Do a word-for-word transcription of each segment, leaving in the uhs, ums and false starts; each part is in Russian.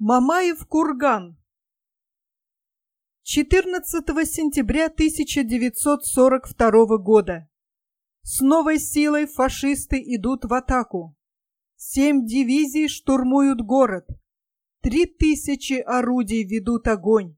Мамаев курган. четырнадцатого сентября тысяча девятьсот сорок второго года. С новой силой фашисты идут в атаку. Семь дивизий штурмуют город. Три тысячи орудий ведут огонь.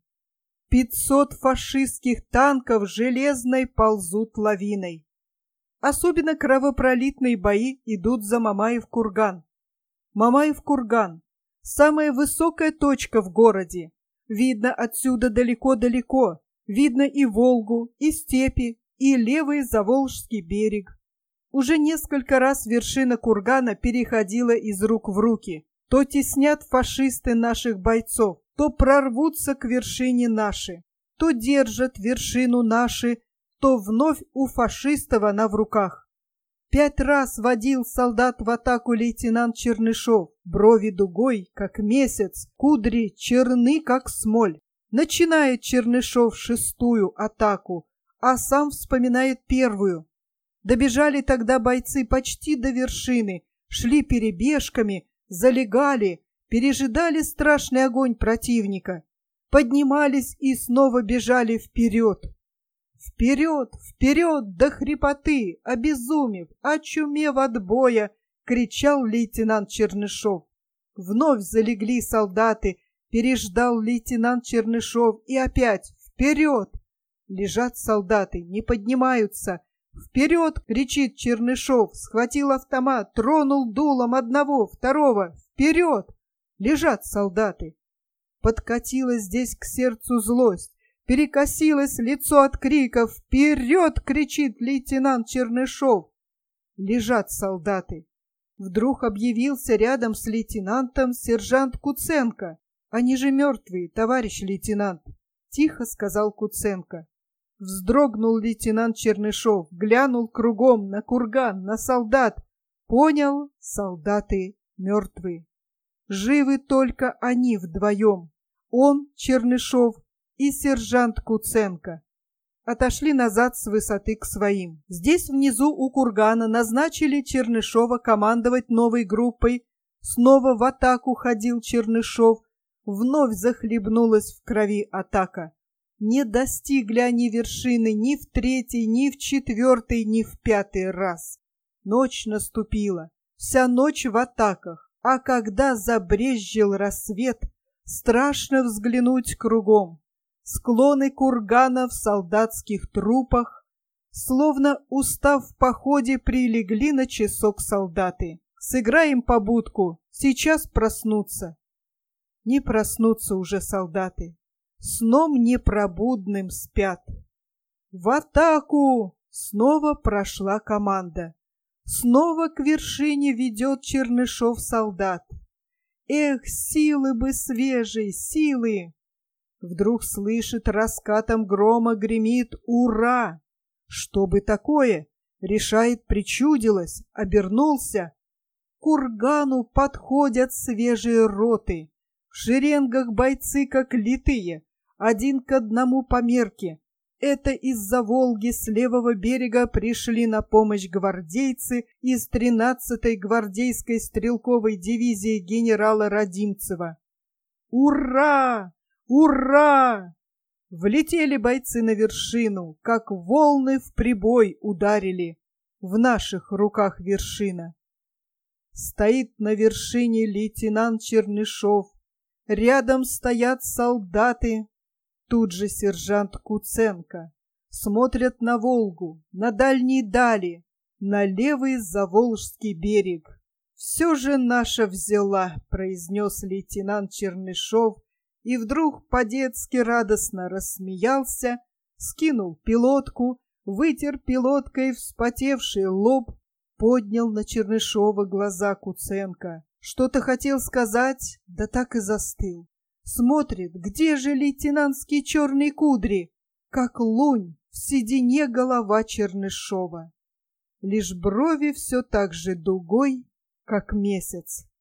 Пятьсот фашистских танков железной ползут лавиной. Особенно кровопролитные бои идут за Мамаев курган. Мамаев курган — самая высокая точка в городе. Видно отсюда далеко-далеко. Видно и Волгу, и степи, и левый Заволжский берег. Уже несколько раз вершина кургана переходила из рук в руки. То теснят фашисты наших бойцов, то прорвутся к вершине наши, то держат вершину наши, то вновь у фашистов она в руках. Пять раз водил солдат в атаку лейтенант Чернышов. Брови дугой, как месяц, кудри черны, как смоль. Начинает Чернышов шестую атаку, а сам вспоминает первую. Добежали тогда бойцы почти до вершины, шли перебежками, залегали, пережидали страшный огонь противника, поднимались и снова бежали вперед. Вперед, вперед до хрипоты, обезумев, очумев от боя, кричал лейтенант Чернышов. Вновь залегли солдаты, переждал лейтенант Чернышов и опять вперед. Лежат солдаты, не поднимаются. Вперед, кричит Чернышов, схватил автомат, тронул дулом одного, второго. Вперед! Лежат солдаты. Подкатила здесь к сердцу злость. Перекосилось лицо от криков. «Вперед!» — кричит лейтенант Чернышов. Лежат солдаты. Вдруг объявился рядом с лейтенантом сержант Куценко. «Они же мертвые, товарищ лейтенант!» — тихо сказал Куценко. Вздрогнул лейтенант Чернышов, глянул кругом на курган, на солдат. Понял, солдаты мертвые. Живы только они вдвоем. Он, Чернышов, и сержант Куценко. Отошли назад с высоты к своим. Здесь внизу у кургана назначили Чернышова командовать новой группой. Снова в атаку ходил Чернышов. Вновь захлебнулась в крови атака. Не достигли они вершины ни в третий, ни в четвертый, ни в пятый раз. Ночь наступила. Вся ночь в атаках. А когда забрезжил рассвет, страшно взглянуть кругом. Склоны кургана в солдатских трупах, словно устав в походе, прилегли на часок солдаты. Сыграем побудку, сейчас проснутся. Не проснутся уже солдаты, сном непробудным спят. В атаку! Снова прошла команда. Снова к вершине ведет Чернышов солдат. Эх, силы бы свежей, силы! Вдруг слышит, раскатом грома гремит «Ура!». Что бы такое? Решает, причудилось, обернулся. К кургану подходят свежие роты. В шеренгах бойцы, как литые, один к одному по мерке. Это из-за Волги с левого берега пришли на помощь гвардейцы из тринадцатой гвардейской стрелковой дивизии генерала Родимцева. Ура! Ура! Влетели бойцы на вершину, как волны в прибой ударили. В наших руках вершина. Стоит на вершине лейтенант Чернышов. Рядом стоят солдаты. Тут же сержант Куценко. Смотрят на Волгу, на дальние дали, на левый Заволжский берег. «Все же наша взяла», — произнес лейтенант Чернышов, и вдруг по-детски радостно рассмеялся, скинул пилотку, вытер пилоткой вспотевший лоб, поднял на Чернышова глаза Куценко. Что-то хотел сказать, да так и застыл. Смотрит, где же лейтенантские черные кудри, как лунь в седине голова Чернышова. Лишь брови все так же дугой, как месяц.